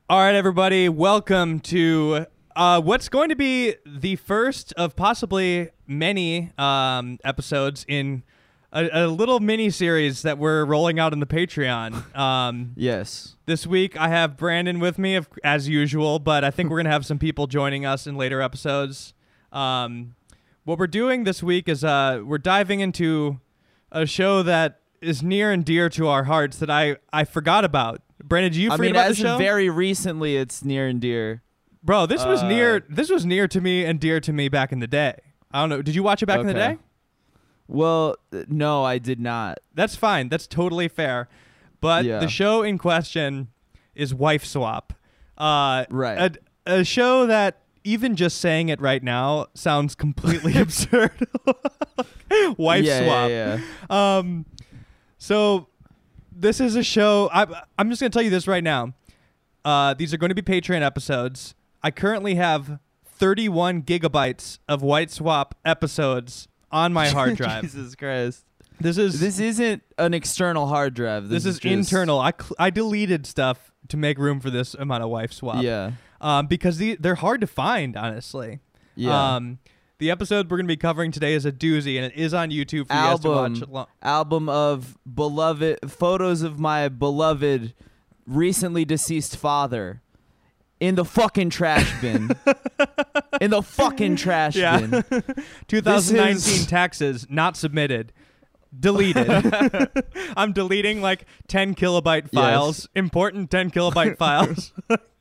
All right, everybody, welcome to what's going to be the first of possibly many episodes in a little mini-series that we're rolling out on the Patreon. Yes. This week, I have Brandon with me, as usual, but I think we're going to have some people joining us in later episodes. What we're doing this week is we're diving into a show that is near and dear to our hearts that I forgot about. Brandon, did you forget about the show? Very recently, it's near and dear. Bro, this was near. This was near to me and dear to me back in the day. I don't know. Did you watch it back in the day? Well, no, I did not. That's fine. That's totally fair. But the show in question is Wife Swap. Right. A show that even just saying it right now sounds completely absurd. Wife Swap. Yeah. So this is a show. I'm just going to tell you this right now. These are going to be Patreon episodes. I currently have 31 gigabytes of Wife Swap episodes on my hard drive. Jesus Christ. This isn't an external hard drive. This is just internal. I deleted stuff to make room for this amount of Wife Swap. Yeah. Because they're hard to find, honestly. Yeah. The episode we're going to be covering today is a doozy, and it is on YouTube for you guys to watch. Album of photos of my beloved, recently deceased father in the fucking trash bin. In the fucking trash bin. 2019 taxes not submitted. Deleted. I'm deleting like 10 kilobyte files. Yes. Important 10 kilobyte files.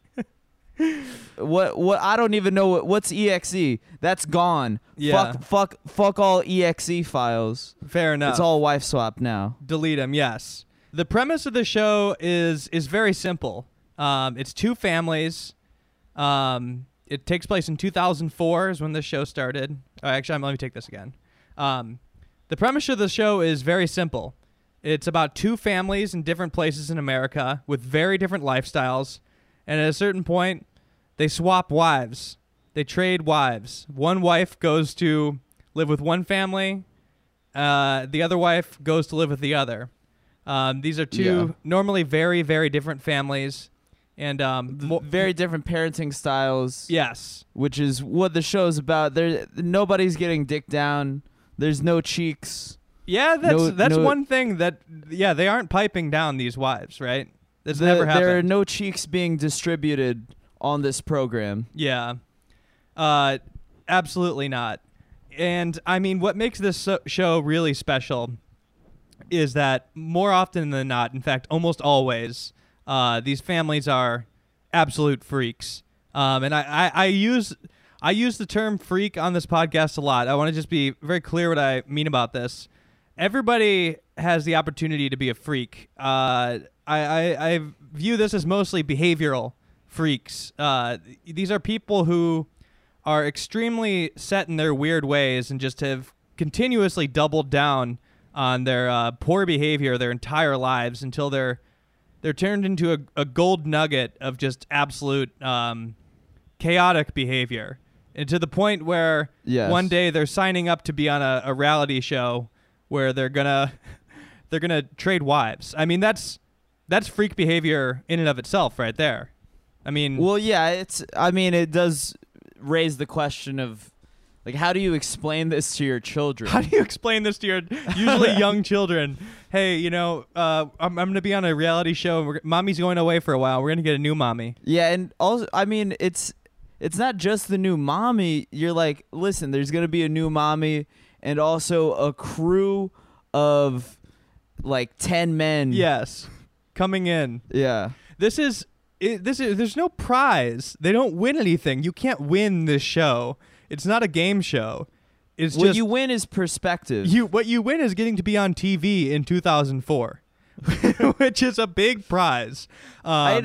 What I don't even know what's exe. That's gone. Yeah. Fuck all exe files. Fair enough. It's all Wife Swap now. Delete them, yes. The premise of the show is very simple. It's two families. It takes place in 2004 is when this show started. Actually, let me take this again. The premise of the show is very simple. It's about two families in different places in America with very different lifestyles. And at a certain point, they swap wives. They trade wives. One wife goes to live with one family. The other wife goes to live with the other. These are two normally very, very different families. And very different parenting styles. Yes. Which is what the show's about. Nobody's getting dicked down. There's no cheeks. Yeah, that's one thing that, they aren't piping down these wives, right? That's never happened. There are no cheeks being distributed on this program. Yeah. Absolutely not. And, I mean, what makes this show really special is that more often than not, in fact, almost always, these families are absolute freaks. And I use the term freak on this podcast a lot. I want to just be very clear what I mean about this. Everybody has the opportunity to be a freak. I view this as mostly behavioral freaks. These are people who are extremely set in their weird ways and just have continuously doubled down on their poor behavior their entire lives until they're turned into a gold nugget of just absolute chaotic behavior. And to the point where one day they're signing up to be on a reality show where they're gonna trade wives. I mean, that's freak behavior in and of itself right there. I mean, well, yeah, it does raise the question of, like, how do you explain this to your children? How do you explain this to your usually young children? Hey, I'm going to be on a reality show. Mommy's going away for a while. We're going to get a new mommy. Yeah, and also, I mean, it's not just the new mommy. You're like, listen, there's going to be a new mommy and also a crew of, like, 10 men. Yes, coming in. Yeah. There's no prize. They don't win anything. You can't win this show. It's not a game show. It's what you win is perspective. What you win is getting to be on TV in 2004, which is a big prize. While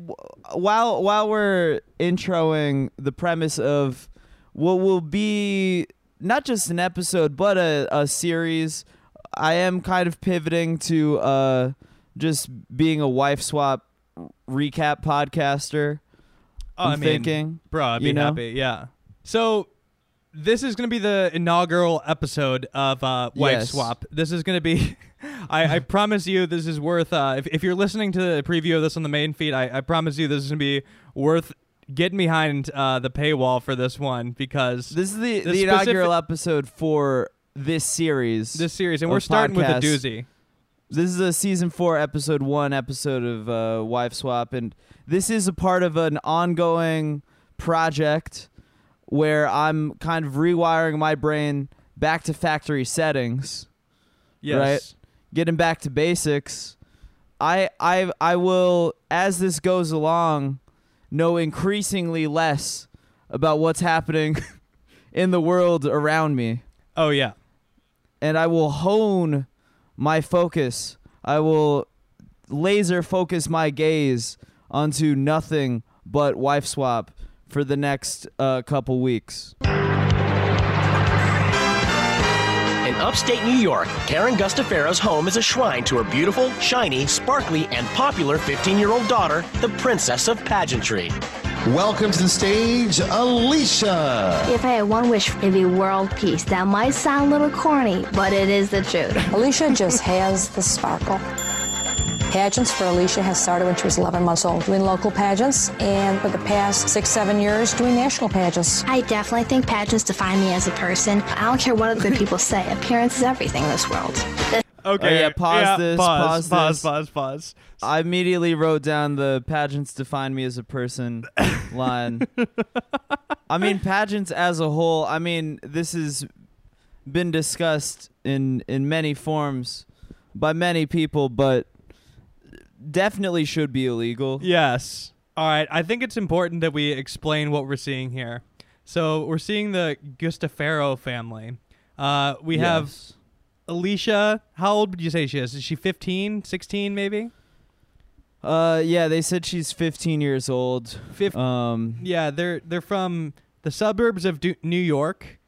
we're introing the premise of what will be not just an episode but a series, I am kind of pivoting to just being a Wife Swap recap podcaster. I'm thinking, bro, I'd be happy. Yeah. So this is going to be the inaugural episode of Wife Swap. This is going to be I promise you this is worth, if you're listening to the preview of this on the main feed, I promise you this is going to be worth getting behind the paywall for this one, because this is the inaugural episode for this series. And we're starting with a doozy. This is a season 4, episode 1 episode of Wife Swap, and this is a part of an ongoing project where I'm kind of rewiring my brain back to factory settings. Yes. Right? Getting back to basics. I will, as this goes along, know increasingly less about what's happening in the world around me. Oh, yeah. And I will hone my focus. I will laser focus my gaze onto nothing but Wife Swap for the next couple weeks. In upstate New York, Karen Gustafero's home is a shrine to her beautiful, shiny, sparkly, and popular 15-year-old daughter, the Princess of Pageantry. Welcome to the stage, Alicia. If I had one wish, it'd be world peace. That might sound a little corny, but it is the truth. Alicia just has the sparkle. Pageants for Alicia has started when she was 11 months old, doing local pageants, and for the past 6-7 years, doing national pageants. I definitely think pageants define me as a person. I don't care what other people say. Appearance is everything in this world. Okay. Yeah, pause this. Pause. I immediately wrote down the pageants define me as a person line. I mean, pageants as a whole, I mean, this has been discussed in many forms by many people, but definitely should be illegal. Yes. All right. I think it's important that we explain what we're seeing here. So we're seeing the Gustafero family. We have Alicia. How old would you say she is? Is she 15, 16 maybe? Yeah, they said she's 15 years old. Yeah, they're from the suburbs of New York.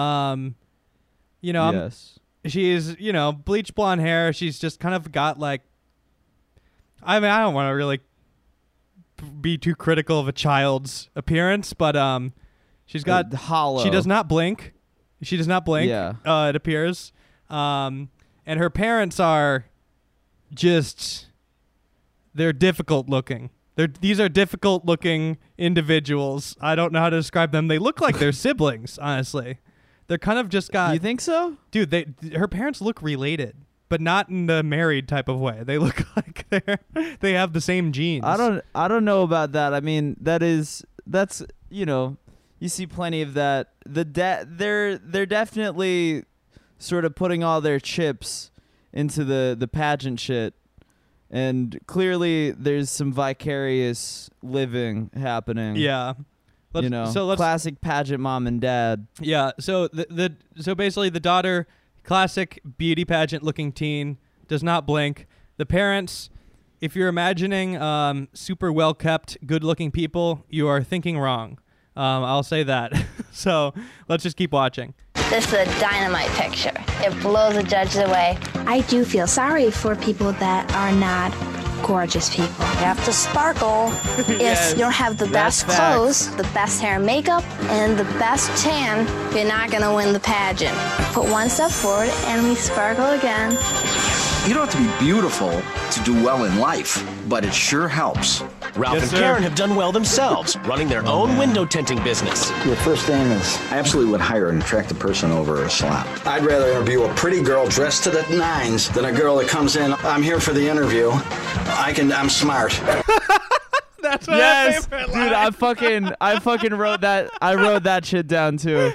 Yes. She's, bleach blonde hair. She's just kind of got like, I mean, I don't want to really be too critical of a child's appearance, but she's got hollow. She does not blink. Yeah. It appears. And her parents are just, they're difficult looking. These are difficult looking individuals. I don't know how to describe them. They look like they're siblings, honestly. They're kind of just got. You think so? Dude, her parents look related, but not in the married type of way. They look like they have the same genes. I don't know about that. I mean, that's you see plenty of that. They're definitely sort of putting all their chips into the pageant shit. And clearly there's some vicarious living happening. Yeah. Classic pageant mom and dad. Yeah, so so basically the daughter, classic beauty pageant looking teen, does not blink. The parents, if you're imagining super well kept, good looking people, you are thinking wrong. I'll say that. So let's just keep watching. This is a dynamite picture. It blows the judges away. I do feel sorry for people that are not gorgeous people. You have to sparkle. If you don't have the best clothes, the best hair and makeup, and the best tan, you're not going to win the pageant. Put one step forward and we sparkle again. You don't have to be beautiful to do well in life, but it sure helps. Ralph and Karen have done well themselves, running their own window tinting business. Your first name is? I absolutely would hire an attractive person over a slap. I'd rather interview a pretty girl dressed to the nines than a girl that comes in, I'm here for the interview. I'm smart. That's my Yes, favorite dude, line. I fucking wrote that. I wrote that shit down too.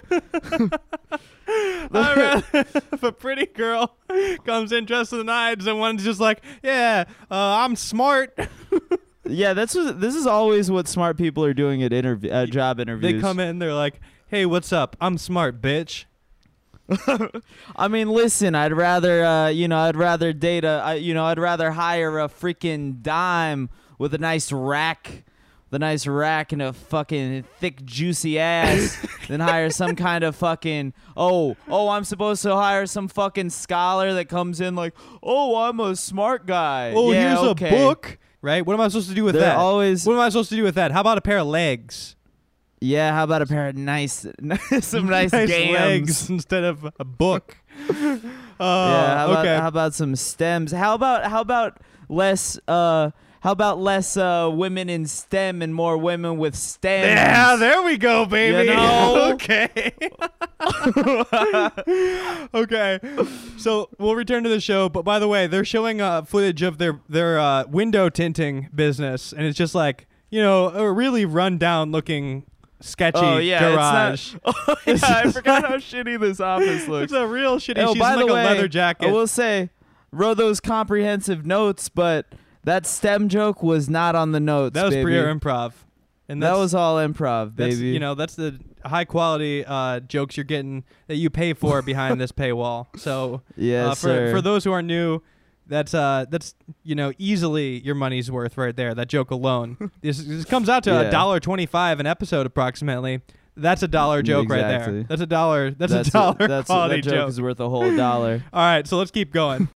If a pretty girl comes in dressed to the nines and one's just like, yeah, I'm smart. Yeah, this is always what smart people are doing at job interviews. They come in, they're like, hey, what's up? I'm smart, bitch. I mean, listen, I'd rather I'd rather hire a freaking dime with a nice rack and a fucking thick juicy ass than hire some kind of fucking I'm supposed to hire some fucking scholar that comes in like, I'm a smart guy. Oh, yeah, here's okay. a book, right? What am I supposed to do with They're that? always- What am I supposed to do with that? How about a pair of legs? Yeah, how about a pair of some nice legs gams? instead of a book. Yeah, Okay. how about some stems? How about less women in STEM and more women with stems? Yeah, there we go, baby. You know? Okay. Okay. So we'll return to the show, but by the way, they're showing footage of their window tinting business, and it's just like, you know, a really run down looking sketchy garage. It's not, I forgot how shitty this office looks. It's a real shitty. Oh, She's by in like the a way, leather jacket. I will say, wrote those comprehensive notes, but that STEM joke was not on the notes. That was baby. pure improv. And that was all improv, that's, baby. you know, that's the high quality jokes you're getting that you pay for behind this paywall. So Yes, for sir. those who are new, that's you know, easily your money's worth right there. That joke alone. This comes out to $1.25 an episode approximately. That's $1 joke right there. Exactly. That's $1. That's a $1 that quality joke joke. is worth a whole $1. All right, so let's keep going.